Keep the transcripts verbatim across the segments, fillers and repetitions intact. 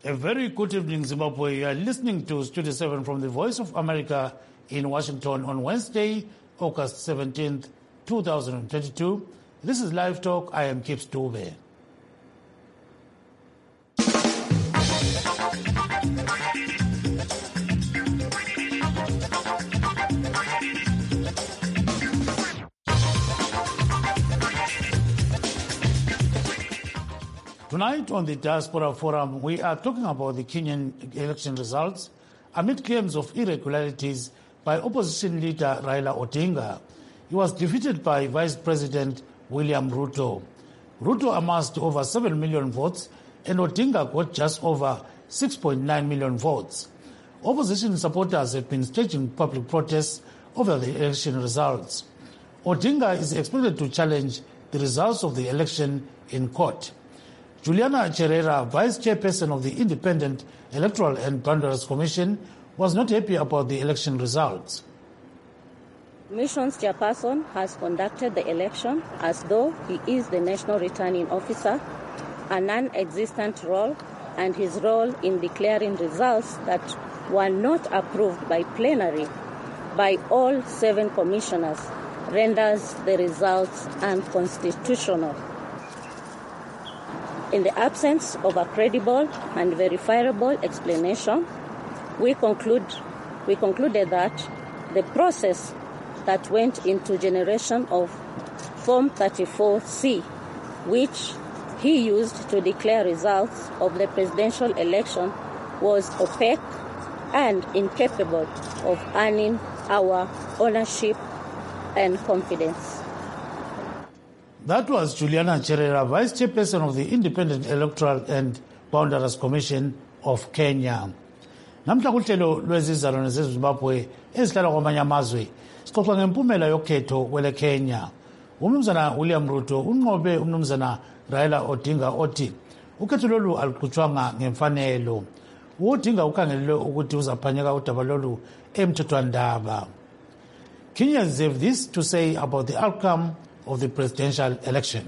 A very good evening, Zimbabwe. You are listening to Studio seven from the Voice of America in Washington on Wednesday, August seventeenth, two thousand twenty-two. This is Live Talk. I am Kip Stube. Tonight on the Diaspora Forum, we are talking about the Kenyan election results amid claims of irregularities by opposition leader Raila Odinga. He was defeated by Vice President William Ruto. Ruto amassed over seven million votes and Odinga got just over six point nine million votes. Opposition supporters have been staging public protests over the election results. Odinga is expected to challenge the results of the election in court. Juliana Cherera, Vice Chairperson of the Independent Electoral and Boundaries Commission, was not happy about the election results. Commission's chairperson has conducted the election as though he is the national returning officer, a non-existent role, and his role in declaring results that were not approved by plenary by all seven commissioners renders the results unconstitutional. In the absence of a credible and verifiable explanation, we conclude we concluded that the process that went into generation of Form thirty-four C, which he used to declare results of the presidential election, was opaque and incapable of earning our ownership and confidence. That was Juliana Cherera, Vice Chairperson of the Independent Electoral and Boundaries Commission of Kenya. Namhla kuhlelo lwezizalwane zeZimbabwe ezihlala kwamanye amazwe sixoxa ngempumela yokhetho kwele Kenya. Umnumzana William Ruto unqobe umnumzana Raila Odinga othi ukhetho lolu aluqhutshwanga ngemfanelo. Udinga ukhangelelwe ukuthi uzaphanyeka udaba lolu emthethwandaba. Kenyans have this to say about the outcome of the presidential election.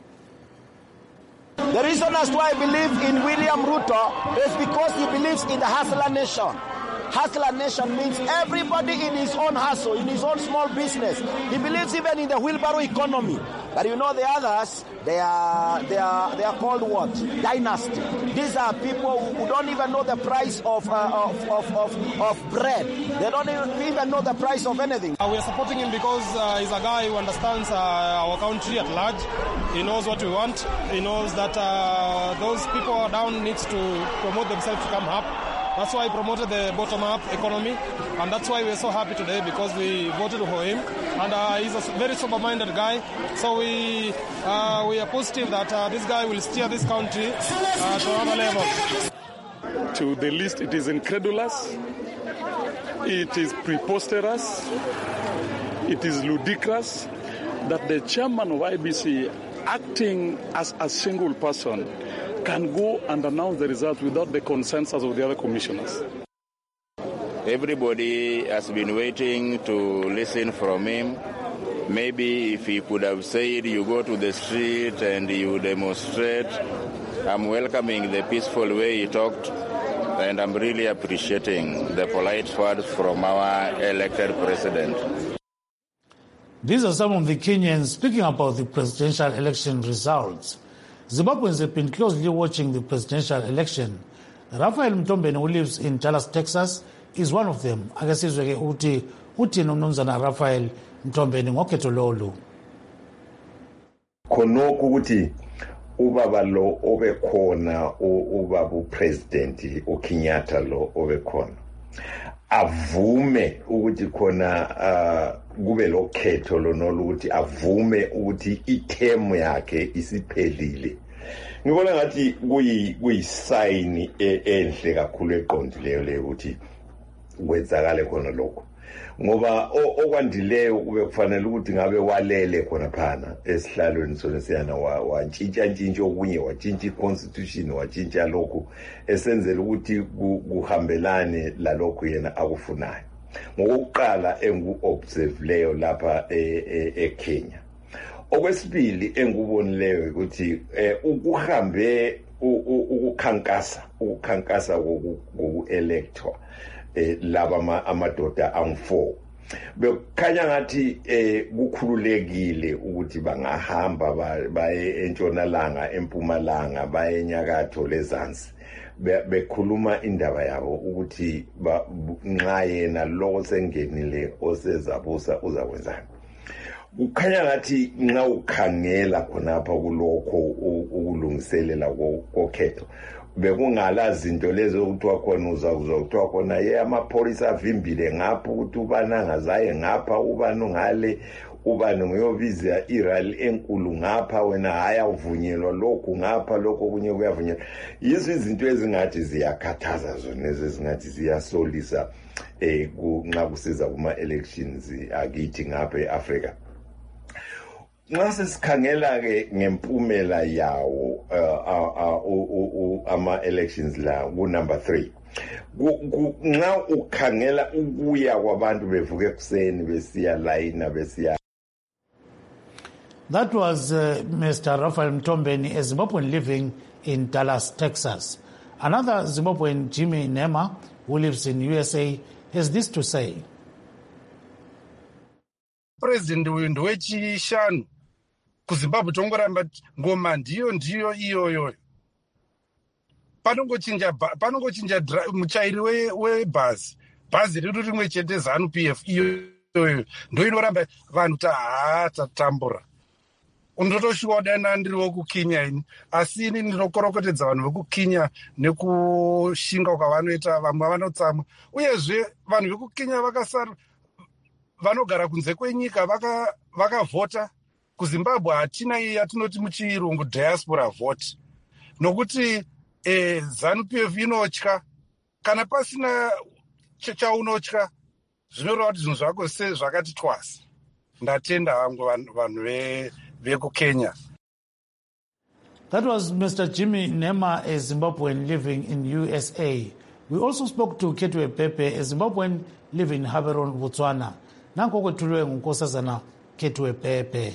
The reason as to why I believe in William Ruto is because he believes in the hustler nation. Hustler nation means everybody in his own hustle, in his own small business. He believes even in the wheelbarrow economy. But you know the others, they are they are they are called what? Dynasty. These are people who don't even know the price of uh, of, of of of bread. They don't even know the price of anything. Uh, we are supporting him because uh, he's a guy who understands uh, our country at large. He knows what we want. He knows that uh, those people down needs to promote themselves to come up. That's why he promoted the bottom-up economy, and that's why we're so happy today because we voted for him. And uh, he's a very sober-minded guy, so we uh, we are positive that uh, this guy will steer this country uh, to another level. To the list, it is incredulous, it is preposterous, it is ludicrous that the chairman of I B C, acting as a single person, can go and announce the results without the consensus of the other commissioners. Everybody has been waiting to listen from him. Maybe if he could have said, you go to the street and you demonstrate. I'm welcoming the peaceful way he talked, and I'm really appreciating the polite words from our elected president. These are some of the Kenyans speaking about the presidential election results. Zimbabweans have been closely watching the presidential election. Raphael Mtombeni, who lives in Dallas, Texas, is one of them. Akasizwe uthi uthi nomnumzana Raphael Mtombeni ngokhetho lolu. Khonokho ukuthi ubaba lo obekhona ubaba upresident uKenyatta lo obekhona avume ukuthi khona kube lokhetho lonolukuthi avume ukuthi ithemu yakhe isiphelile. Ngibona ngathi kuyi kuyisign enhle kakhulu eqondileyo leyo ukuthi kwenzakale khona lokho. Ngoba okwandileyo kube kufanele ukuthi ngabe walele khona phana esihlalweni sona siyana wantshintsha ntshintsha okunye watshintsha iconstitution watshintsha lokho esenzela ukuthi kuhambelane lalokho yena akufunayo. Ngokuqala engu-observe leyo lapha eKenya. Okwesibili engubonileyo ukuthi ukuhambe ukukhankasa ukukhankasa koku-electwa eh laba amadoda angu-four bekukhanya ngathi eh kukhululekile ukuthi bangahamba baye entshonalanga empumalanga baye enyakatho lezansi bekhuluma indaba yabo ukuthi nxa yena lo sengenile osezabusa uzakwenzani. Kukhanya ngathi nxa ukhangela khonapha kulokho ukulungiselela kokhetho bekungala zinto lezo ukuthiwa khona uzakuzwa kuthiwa khona ye amapholisa avimbile ngapha ukuthi ubani angazaye ngapha ubani ngale ubani ngoyobiza irally enkulu ngapha wena hayi awuvunyelwa lokhu ngapha lokho kunye kuyavunyelwa. Yizo izinto ezingathi ziyakhathaza zona ezingathi ziyasolisa eh nxa kusiza kuma-elections akithi ngapha e-Africa. Nxa sesikhangela ke ngempumela yawo ama-elections la ku-number three nxa ukhangela ukuya kwabantu bevuka ekuseni besiya layina besiya. That was uh, Mister Raphael Mtombeni, a Zimbabwean living in Dallas, Texas. Another Zimbabwean, Jimmy Nema, who lives in U S A, has this to say. President uyu ndowechishanu kuZimbabwe tongoramba ngoma ndiyo ndiyo iyoyo. Panongochinja panongochinja muchairi webhazi bhazi riri rimwe chete ZANU P F iyoyo ndo inoramba vanhu taha tatambura. Undotoshuwa dana ndiri wokukinya ini asi ini ndinokorokotedza vanhu vekukinya nekushinga kwavanoita vamwe vanotsamwa uyezve vanhu vekukinya vakasara vanogara kunze kwenyika vakavhota vaka kuZimbabwe hatina iyi yatinoti muchirungu diaspora vote nokuti eh, ZANU P F inotya kana pasina chaunotya zvinoreva kuti zvinhu zvako se zvakati twasa. Ndatenda hangu vanhu vekukenya. That was Mister Jimmy Nema, a Zimbabwean living in U S A. We also spoke to Ketwe Pepe, a Zimbabwean living in Haberon, Botswana. Nanko kwethuliwe ngunkosazana Ketwe Pepe.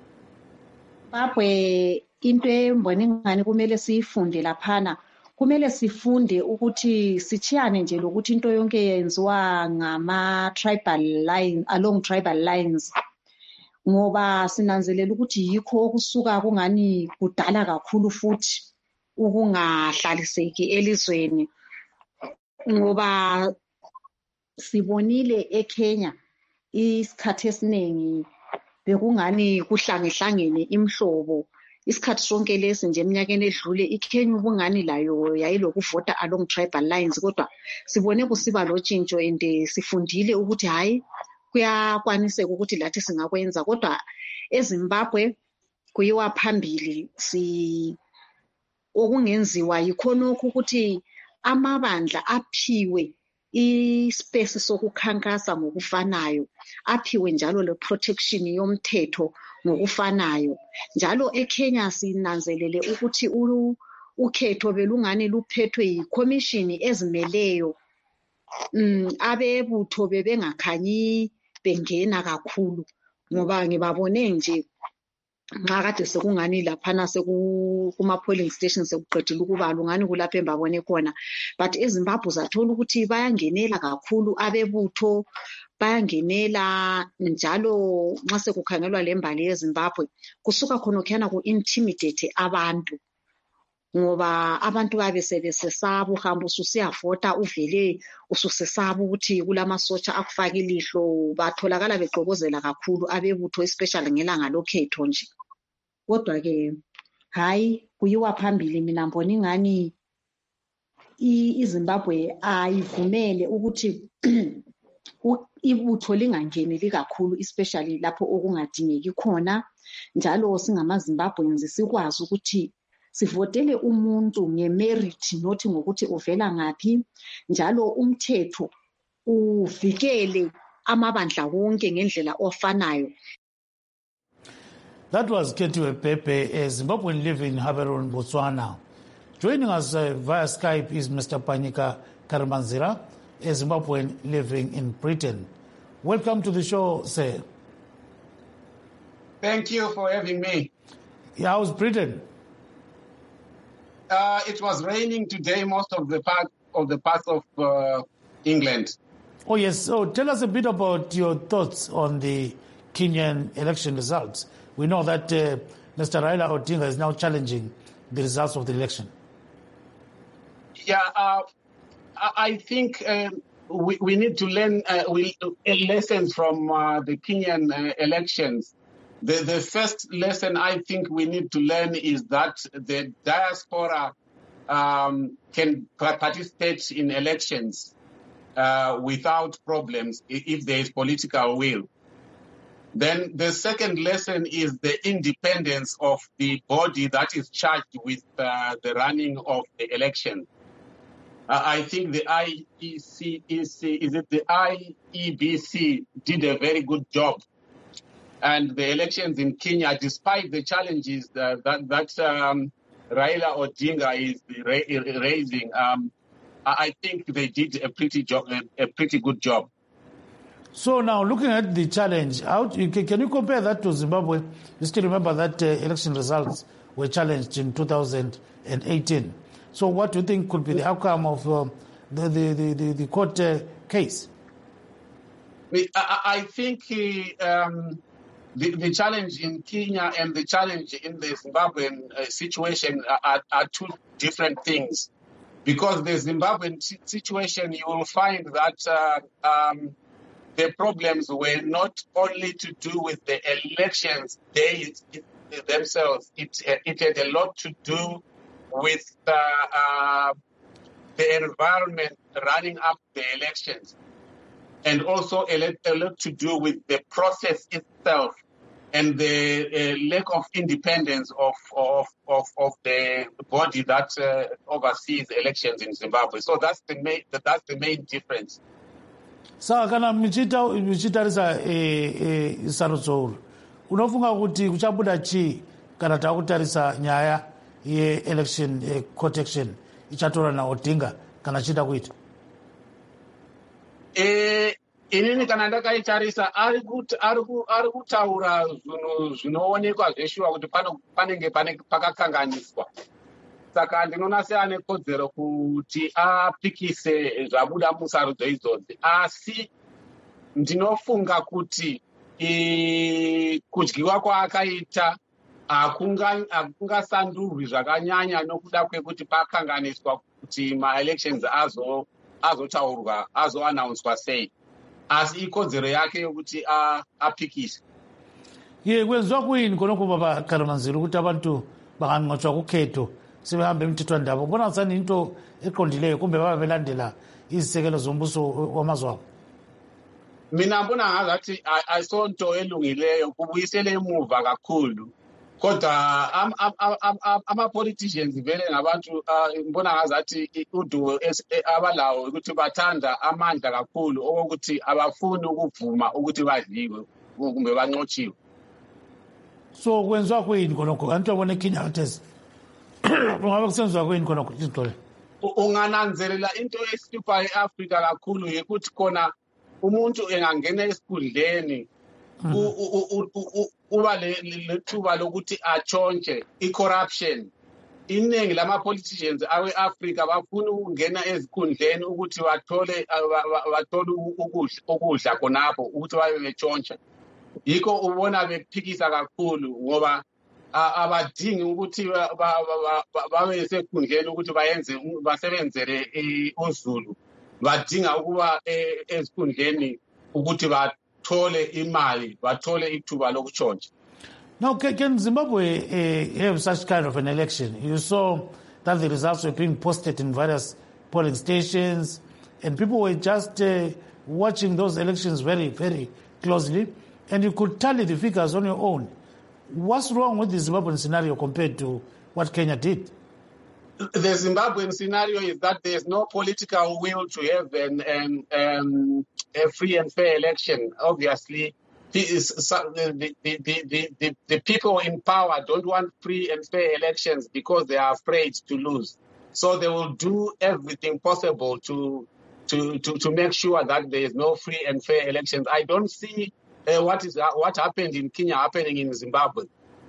Zimbabwe into embona ingani kumele siyifunde laphana kumele sifunde ukuthi sichiyane nje lokuthi into yonke yenziwa ngama tribal lines along tribal lines ngoba sinanzelela ukuthi yikho okusuka kungani kudala kakhulu futhi ukungahlaliseki elizweni ngoba sibonile eKenya isikhathi esiningi bekungani kuhlangehlangene imhlobo isikhathi sonke lesi nje eminyakeni edlule iKenya ubungani layo yayilokuvota along tribal lines kodwa sibone kusiba lotshintsho ende sifundile ukuthi hayi kuyakwaniseka ukuthi lathi singakwenza kodwa eZimbabwe kuyiwa phambili si okungenziwa yikhonokho ukuthi amabandla aphiwe ispace sokukhankasa ngokufanayo aphiwe njalo le protection yomthetho ngokufanayo njalo eKenya sinanzelele ukuthi ukhetho belungani luphethwe yicommission ezimeleyo mm abebutho bebengakhanyi bengena kakhulu ngoba ngibabone nje nxa kade sekungani laphana sekuma polling stations sekuqedile ukubalwa ngani kulapho embabone khona but eZimbabwe zathola ukuthi bayangenela kakhulu abebutho bayangenela njalo nxa sekukhangelwa lembali yeZimbabwe kusuka khona khona ku intimidate abantu ngoba abantu babe sebesesaba uhamba ususiyavota uvele ususesaba ukuthi kulamasotsha akufaka ilihlo batholakala beqokozela kakhulu abebutho especially ngelanga lokhetho nje kodwa ke hayi kuyiwa phambili mina mbona ingani iZimbabwe ayivumele ukuthi ibutho lingangeneli kakhulu especially lapho okungadingeki khona njalo singamaZimbabweans sikwazi ukuthi sivotele umuntu ngemerit nothi ngokuthi uvela ngaphi njalo umthetho uvikele amabandla wonke ngendlela ofanayo. That was Ketwe Pepe, a Zimbabwean living in Haberon, Botswana. Joining us uh, via Skype is Mister Panyika Karimanzira, a Zimbabwean living in Britain. Welcome to the show, sir. Thank you for having me. Yeah, how's Britain? Uh, it was raining today, most of the part of the parts of uh, England. Oh, yes. So tell us a bit about your thoughts on the Kenyan election results. We know that uh, Mister Raila Odinga is now challenging the results of the election. Yeah, uh, I think uh, we, we need to learn uh, we, uh, lessons from uh, the Kenyan uh, elections. The, the first lesson I think we need to learn is that the diaspora um, can participate in elections uh, without problems if there is political will. Then the second lesson is the independence of the body that is charged with uh, the running of the election. Uh, I think the I E C, is it the I E B C did a very good job. And the elections in Kenya, despite the challenges that, that, that um, Raila Odinga is ra- raising, um, I think they did a pretty job, a, a pretty good job. So now, looking at the challenge, how do you, can you compare that to Zimbabwe? You still remember that uh, election results were challenged in two thousand eighteen. So what do you think could be the outcome of uh, the, the, the, the, the court uh, case? I, I think um, the, the challenge in Kenya and the challenge in the Zimbabwean uh, situation are, are two different things. Because the Zimbabwean situation, you will find that uh, um, the problems were not only to do with the elections days themselves. It, it had a lot to do with uh, uh, the environment running up the elections, and also a lot, a lot to do with the process itself and the uh, lack of independence of of, of, of the body that uh, oversees elections in Zimbabwe. So that's the main that's the main difference. Saka kana michita michitarisa eh eh Sarudzoro unofunga kuti kuchabuda chi kana takutarisa nyaya ye election eh, court action ichatora na Odinga kana chita kuita eh inini kana ndakaitarisa ari kuti ari ari kutaura zvinhu zvinoonekwa zveshuwa kuti panenge pakakanganiswa. Saka ndinoona seane kodzero kuti apikise zvabuda musarudzo idzodzi, asi ndinofunga kuti kudyiwa kwaakaita hakungasandurwi zvakanyanya nokuda kwekuti pakanganiswa kuti ma-elections azo azotaurwa azoanaunswa sei, asi ikodzero yake yokuti apikise. Ye kwenziwa kuyini khonokho baba Kalamanzila ukuthi abantu banganqotshwa kukhetho sebehambe emthethwandaba? Ubona sani into eqondileyo kumbe baba belandela izisekelo zombuso wamazwe abo? Mina mbona ngazathi ayisonto elungileyo, kubuyisele emuva kakhulu. Kodwa ama-politicians vele ngabantu mbona ngazathi udumo abalawo ukuthi bathanda amandla kakhulu okokuthi abafuni ukuvuma ukuthi badliwe kumbe banqotshiwe. So kwenziwa kuyini khonokho? Antu abone Kenya kathesi ungabe kusenziwa kuyini khonokho izixole? Ungananzelela into esihlupha e-Afrika kakhulu yikuthi khona umuntu engangena esikhundleni uba lethuba lokuthi atshontshe i-corruption. Iningi lama-politicians awe-Afrika bafuna ukungena ezikhundleni ukuthi bathole bathole ukudla khonapho ukuthi babe betshontsha. Yikho ubona bephikisa kakhulu ngoba abadingi ukuthi babe sekhundleni ukuthi bayenze basebenzele uZulu. Badinga ukuba ezikhundleni ukuthi bathole imali, bathole ithuba lokutshontsha. Now, can Zimbabwe uh, have such kind of an election? You saw that the results were being posted in various polling stations, and people were just uh, watching those elections very, very closely, and you could tally the figures on your own. What's wrong with the Zimbabwean scenario compared to what Kenya did? The Zimbabwean scenario is that there's no political will to have an, an, um, a free and fair election. Obviously, the, the, the, the, the people in power don't want free and fair elections because they are afraid to lose. So they will do everything possible to to, to, to make sure that there is no free and fair elections. I don't see uh, what is uh, what happened in Kenya happening in Zimbabwe.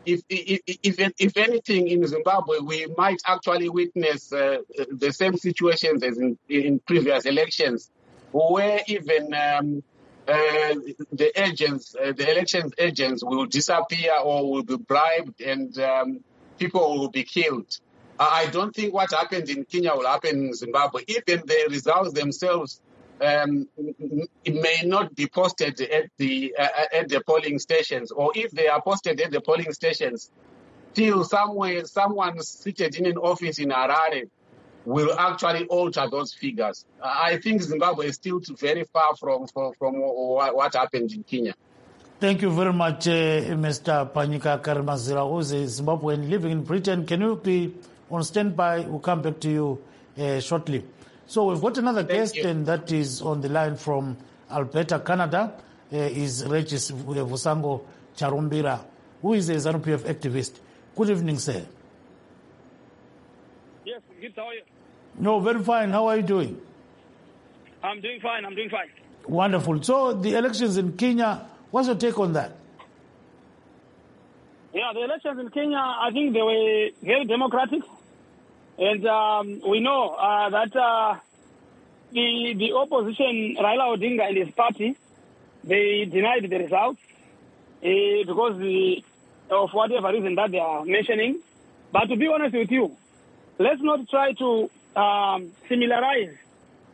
if, if, if, if anything in Zimbabwe, we might actually witness uh, the same situations as in, in previous elections, where even um, uh, the agents, uh, the elections agents will disappear or will be bribed and um, people will be killed. I don't think what happened in Kenya will happen in Zimbabwe. Even the results themselves um, it may not be posted at the uh, at the polling stations, or if they are posted at the polling stations, still somewhere someone seated in an office in Harare will actually alter those figures. I think Zimbabwe is still very far from from, from what happened in Kenya. Thank you very much, uh, Mister Panyika Karimazira, who's a Zimbabwean living in Britain. Can you be on standby? We'll come back to you uh, shortly. So we've got another Thank guest, you. and that is on the line from Alberta, Canada, uh, is Regis Vusango Charumbira, who is a ZANU P F activist. Good evening, sir. Yes, good. How are you? No, very fine. How are you doing? I'm doing fine. I'm doing fine. Wonderful. So the elections in Kenya, what's your take on that? Yeah, the elections in Kenya, I think they were very democratic. And um, we know uh, that uh, the the opposition, Raila Odinga and his party, they denied the results uh, because the, of whatever reason that they are mentioning. But to be honest with you, let's not try to um, similarize uh,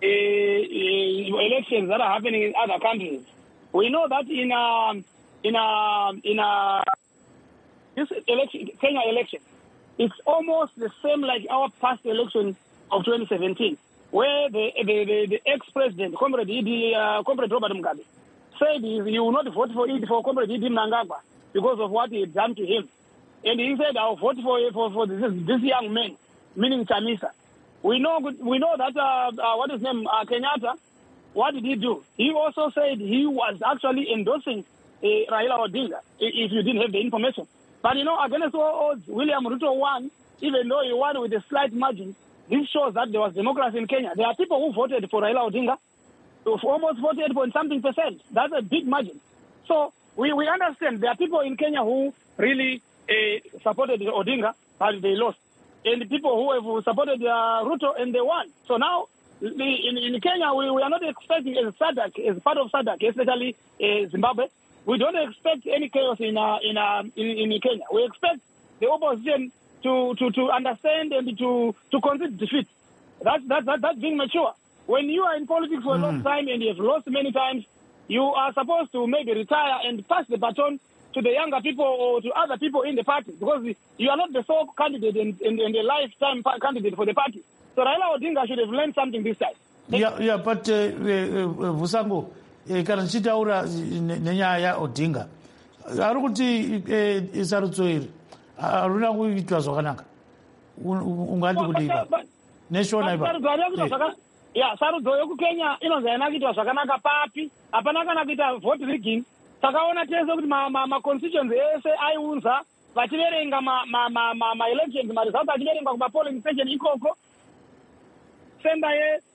uh, elections that are happening in other countries. We know that in a, in a, in a, this election, Kenya election, it's almost the same like our past election of twenty seventeen, where the the, the, the ex-president, Comrade Idi, uh, Comrade Robert Mugabe, said he, he will not vote for it for Comrade Idi Mnangagwa because of what he had done to him. And he said, I'll vote for for, for this, this young man, meaning Chamisa. We know we know that, uh, uh, what is his name, uh, Kenyatta, what did he do? He also said he was actually endorsing uh, Raila Odinga, if you didn't have the information. But, you know, against all odds, William Ruto won, even though he won with a slight margin. This shows that there was democracy in Kenya. There are people who voted for Raila Odinga, who almost forty-eight point something percent. That's a big margin. So we, we understand there are people in Kenya who really uh, supported Odinga, but they lost. And the people who have supported uh, Ruto, and they won. So now, in, in Kenya, we, we are not expecting as SADC, as part of SADC, especially uh, Zimbabwe, we don't expect any chaos in uh, in, uh, in in Kenya. We expect the opposition to, to, to understand and to to concede defeat. That's that, that that's being mature. When you are in politics for a mm. long time and you have lost many times, you are supposed to maybe retire and pass the baton to the younger people or to other people in the party, because you are not the sole candidate and, and, and the lifetime candidate for the party. So Raila Odinga should have learned something this time. Yeah, yeah, but uh, uh, Vusango, kana chitaura nenyaya ya Odinga ari kuti isarudzo iri aruna kuitwa zvakanaka ungati kudiva neshona ipa ya sarudzo yekukenya inonzi haina kuitwa zvakanaka papi hapana kana kuita vote rigging. Takaona tese kuti ma-constituency ese aiunza vachiverenga ma-elections ma-results achiverengwa kuma-polling station ikoko senda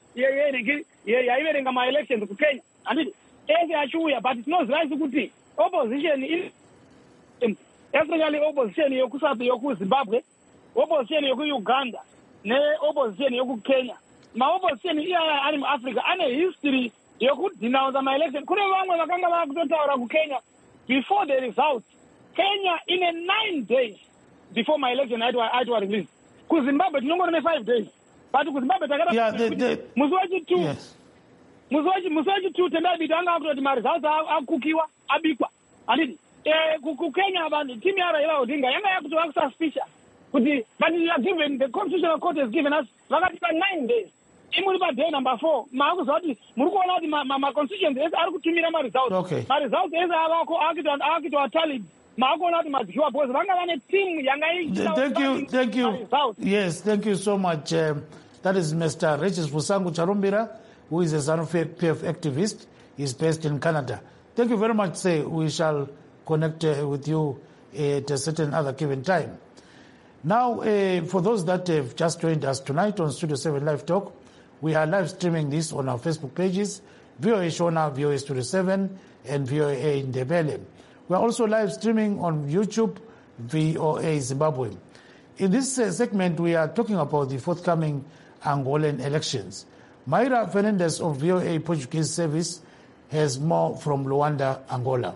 yaiverenga ma-elections kukenya handiti ese achiuya, but tinozivaisi kuti opposition especially opposition yokuzimbabwe, opposition yokuuganda ne-opposition yokukenya, ma-opposition iyaya ari muafrica ane history yokudenounce ma-election. Kune vamwe vakanga vakutotaura kukenya before the results. Kenya in a nine days before my election aitwa release. Kuzimbabwe tinongona ne-five days, but kuzimbabwe takata musi wachitu musi wachitu tendabiti anga akutoti ma-results akukiwa abikwa handiti kukenya vanhu timu yaRaila Odinga yanga yakuti vakususpicious kuti but you are given, the constitutional court has given us vakatipa nine days. Imuri pa day number four maakuziva kuti muri kuona kuti ma-constituency ese ari kutumira ma-results ma-results ese akitoa tallied maakuona kuti madyiwa because vanga vane team yanga. Thank you, thank you. Yes, thank you so much. Um, that is Mister Regis Vusango Charumbira, who is a ZANU P F activist. He's based in Canada. Thank you very much, sir. We shall connect uh, with you at a certain other given time. Now, uh, for those that have just joined us tonight on Studio seven Live Talk, we are live streaming this on our Facebook pages, V O A Shona, V O A Studio seven, and V O A Indebele. We are also live streaming on YouTube, V O A Zimbabwe. In this uh, segment, we are talking about the forthcoming Angolan elections. Mayra Fernandez of V O A Portuguese Service has more from Luanda, Angola.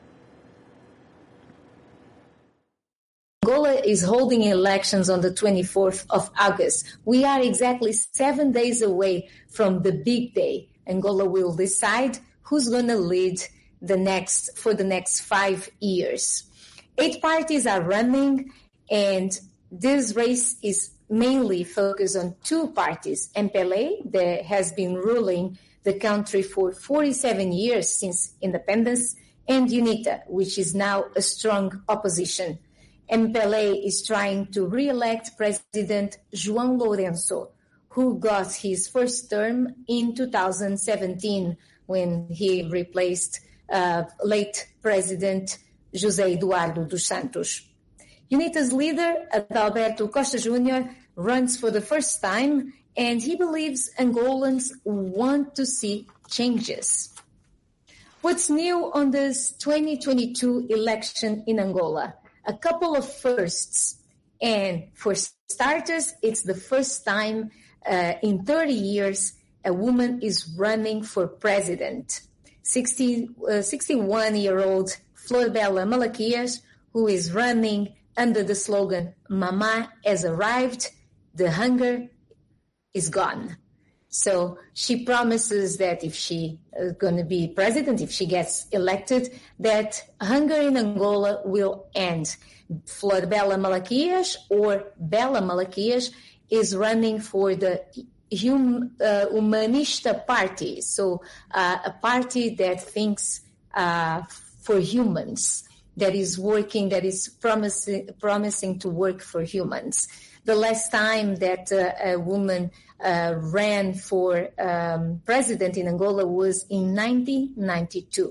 Angola is holding elections on the twenty-fourth of August. We are exactly seven days away from the big day. Angola will decide who's going to lead the next for the next five years. Eight parties are running, and this race is mainly focused on two parties. M P L A, that has been ruling the country for forty-seven years since independence, and UNITA, which is now a strong opposition. M P L A is trying to re-elect President João Lourenço, who got his first term in two thousand seventeen when he replaced uh, late President José Eduardo dos Santos. UNITA's leader, Adalberto Costa Junior, runs for the first time, and he believes Angolans want to see changes. What's new on this twenty twenty-two election in Angola? A couple of firsts. And for starters, it's the first time uh, in thirty years a woman is running for president. sixty, uh, sixty-one-year-old Florbela Malaquias, who is running under the slogan, Mama has arrived, the hunger is gone. So she promises that if she is going to be president, if she gets elected, that hunger in Angola will end. Florbela Malaquias, or Bela Malaquias, is running for the hum, uh, Humanista Party, so uh, a party that thinks uh, for humans, that is working, that is promising, promising to work for humans. The last time that uh, a woman uh, ran for um, president in Angola was in nineteen ninety-two.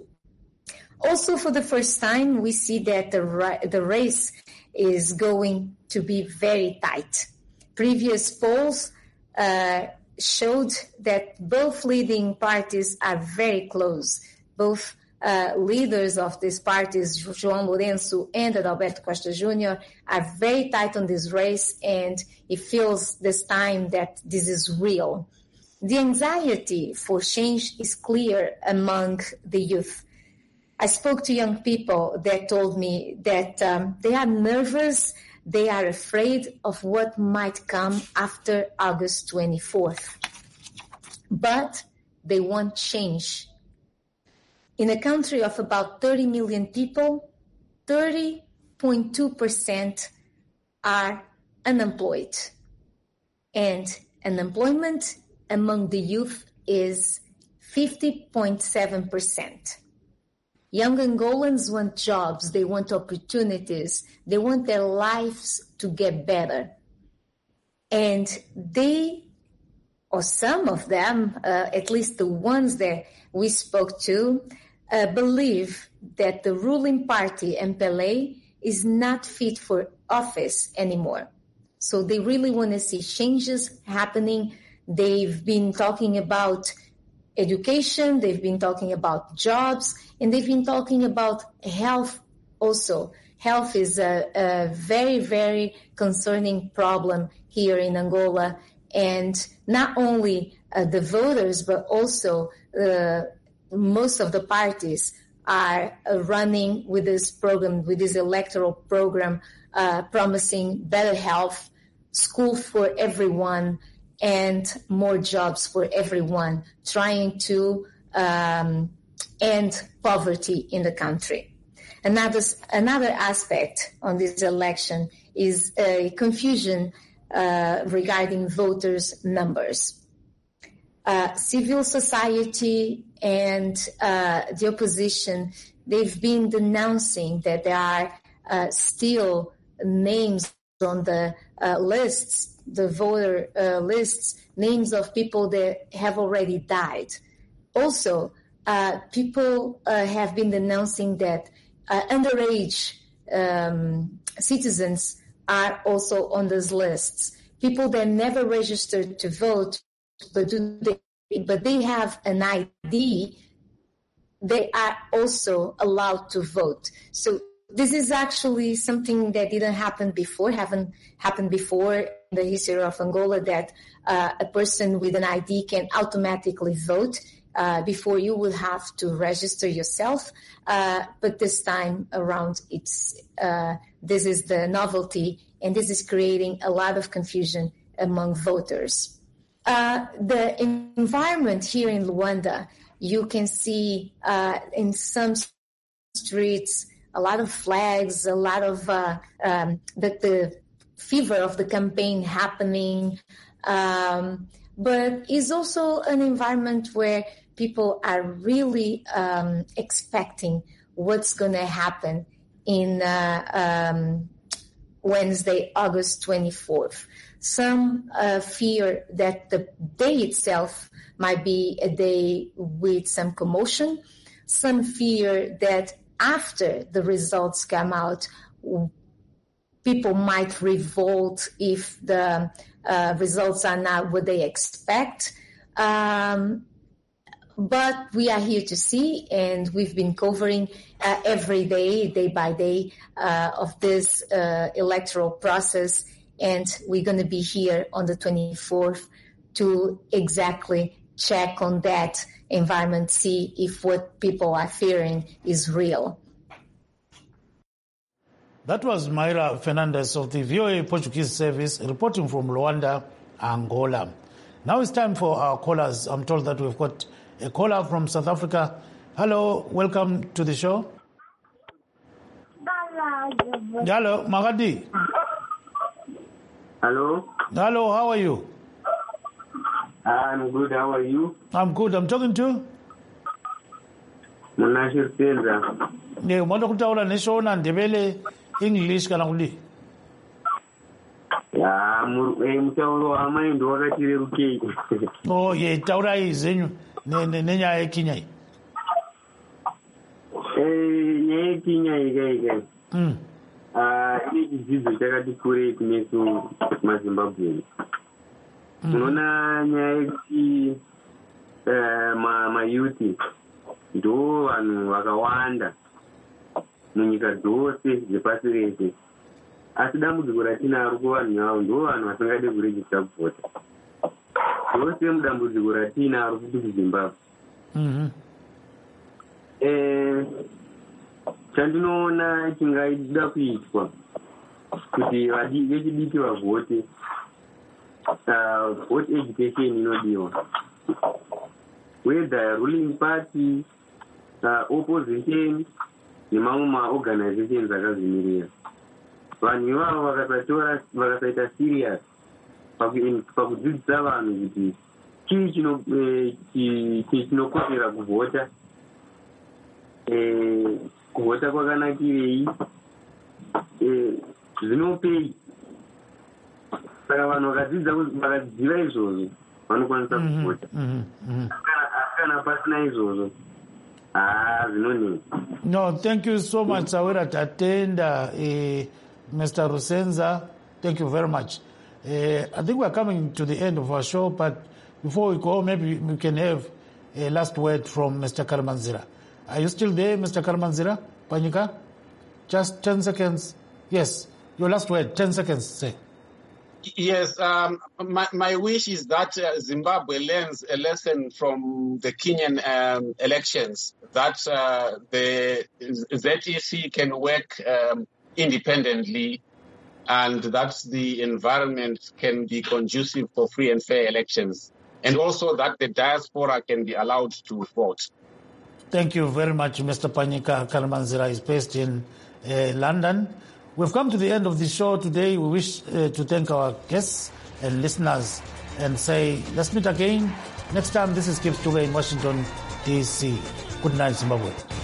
Also, for the first time, we see that the, ra- the race is going to be very tight. Previous polls uh, showed that both leading parties are very close. Both uh, leaders of these parties, João Lourenço and Adalberto Costa Junior, are very tight on this race, and it feels this time that this is real. The anxiety for change is clear among the youth. I spoke to young people that told me that um, they are nervous, they are afraid of what might come after August twenty-fourth. But they want change. In a country of about thirty million people, thirty point two percent are unemployed. And unemployment among the youth is fifty point seven percent. Young Angolans want jobs, they want opportunities, they want their lives to get better. And they, or some of them, uh, at least the ones that we spoke to, uh, believe that the ruling party, M P L A, is not fit for office anymore. So they really want to see changes happening. They've been talking about education, they've been talking about jobs, and they've been talking about health also. Health is a, a very, very concerning problem here in Angola. And not only uh, the voters, but also uh, most of the parties are uh, running with this program, with this electoral program, uh, promising better health, school for everyone, and more jobs for everyone, trying to um, end poverty in the country. Another, another aspect on this election is a confusion uh, regarding voters' numbers. Uh, civil society and uh, the opposition, they've been denouncing that there are uh, still names on the uh, lists, the voter uh, lists, names of people that have already died. Also, uh, people uh, have been denouncing that uh, underage um, citizens are also on those lists. People that never registered to vote, but do they, but they have an I D, they are also allowed to vote. So this is actually something that didn't happen before, haven't happened before in the history of Angola, that uh, a person with an I D can automatically vote. Uh, before you will have to register yourself, uh, but this time around, it's uh, this is the novelty, and this is creating a lot of confusion among voters. Uh, the environment here in Luanda, you can see uh, in some streets a lot of flags, a lot of uh, um, the, the fever of the campaign happening, um, but it's also an environment where people are really um, expecting what's going to happen in uh, um, Wednesday, August twenty-fourth. Some uh, fear that the day itself might be a day with some commotion. Some fear that after the results come out, people might revolt if the uh, results are not what they expect. Um, But we are here to see, and we've been covering uh, every day, day by day, uh, of this uh, electoral process, and we're going to be here on the twenty-fourth to exactly check on that environment, see if what people are fearing is real. That was Mayra Fernandez of the V O A Portuguese service reporting from Luanda, Angola. Now it's time for our callers. I'm told that we've got a caller from South Africa. Hello, welcome to the show. Hello, Magadi. Hello. Hello, how are you? I'm good, how are you? I'm good. I'm talking to? Munashir Senza. Ne, mwanda kutaula nesho na ndebele English kana kuli? Ya, mutauro wa mai ndo wakati ruke. Oh, ye, taura izenyu. Ne ne ne nya ekinyai. Eh, ne ekinyai gai gai. Mm. Ah, ini jizu chakati kure kunesu maZimbabwe. Unaona nyaya eki eh ma ma youth ndo vanhu vakawanda munyika dzose dzepasi rese. Asi dambudziko ratinaro kuvanhu avo ndo vanhu vasingade kurejista kuvhota. Dzose mudambudziko ratinaro kuti kuZimbabwe. Mhm. Eh, chandinoona chingaida kuitwa kuti vechidiki vavhote, uh, vote education inodiwa. Whether ruling party, uh, opposition, nemamwe maorganizations akazvimirira. Vanhu ivavo vakasatora vakasaita serious pakudzidzisa vanhu kuti chii chinokoshera kuvhota, kuvhota kwakanakirei, zvinopei. Saka vanhu vakadzidza vakadziva izvozvo vanokwanisa kuvhota. Kana pasina izvozvo, ah, zvinonei. No, thank you so much, Sawira Tatenda, uh, Mister Rusenza. Thank you very much. Uh, I think we're coming to the end of our show, but before we go, maybe we can have a last word from Mister Karimanzira. Are you still there, Mister Karimanzira? Panyika? Just ten seconds. Yes, your last word, ten seconds, say. Yes, um, my, my wish is that uh, Zimbabwe learns a lesson from the Kenyan um, elections, that uh, the Z E C can work um, independently, and that the environment can be conducive for free and fair elections, and also that the diaspora can be allowed to vote. Thank you very much, Mister Panyika. Karimanzira is based in uh, London. We've come to the end of the show today. We wish uh, to thank our guests and listeners and say, let's meet again next time. This is Kip Stuga in Washington, D C. Good night, Zimbabwe.